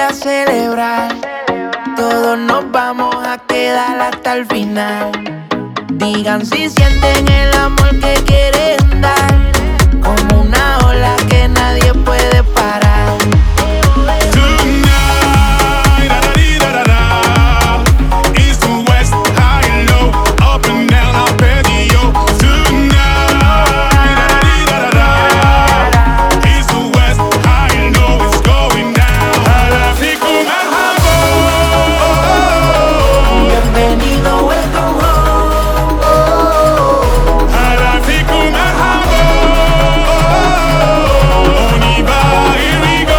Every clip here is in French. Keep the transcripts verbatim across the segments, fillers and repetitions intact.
a celebrar. Todos nos vamos a quedar hasta el final. Digan si sienten el amor que quieren dar, como una ola que nadie puede parar. Tonight, da da da da, east to west, high and low, up and down, arpeggio. Tonight, da da da, east to west, high and low, it's going down. هلا فيكم مرحبا. Bienvenido, welcome home. هلا فيكم مرحبا. On y va, here we go.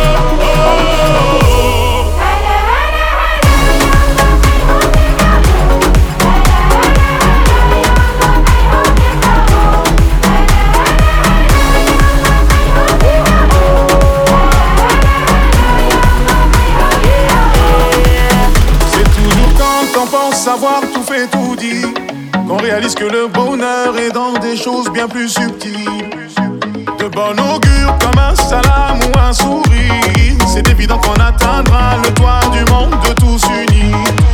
C'est toujours quand on pense savoir tout fait, tout dit, qu'on réalise que le bonheur est dans des choses bien plus subtiles. De bon augure comme un salam ou un sourire, c'est évident qu'on atteindra le toit du monde de tous unis.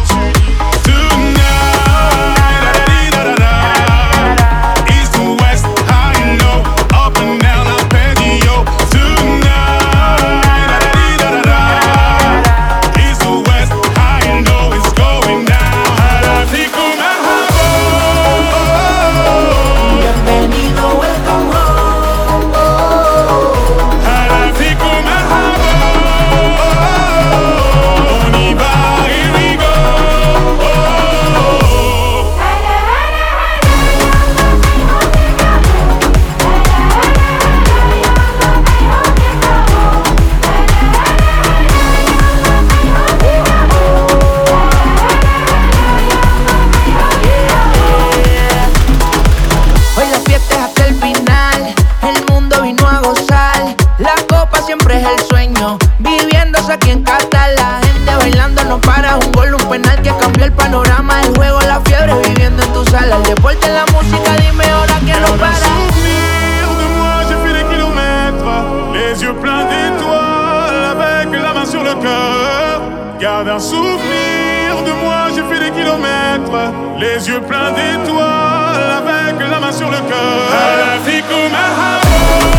Tonight, da-da-dee-da-da-da, east to west, high and low, up and down, arpeggio. Tonight, da-da-dee-da-da-da, east to west, high and low, it's going down. هلا فيكم مرحبا. Bienvenido, welcome home. هلا فيكم مرحبا. On y va, here we go. Hoy la fiesta es hasta el final, el mundo vino a gozar. La copa siempre es el sueño, viviéndose aquí en Qatar. La gente bailando no para, un gol, un penal que cambió el panorama del juego. La fiebre viviendo en tu sala, el deporte, la música, dime ahora que no Garde un para. souvenir de moi, j'ai fait des kilomètres, les yeux pleins d'étoiles, avec la main sur le cœur. Garde un souvenir de moi, j'ai fait des kilomètres, les yeux pleins d'étoiles, avec la main sur le cœur. هلا فيكم مرحبا.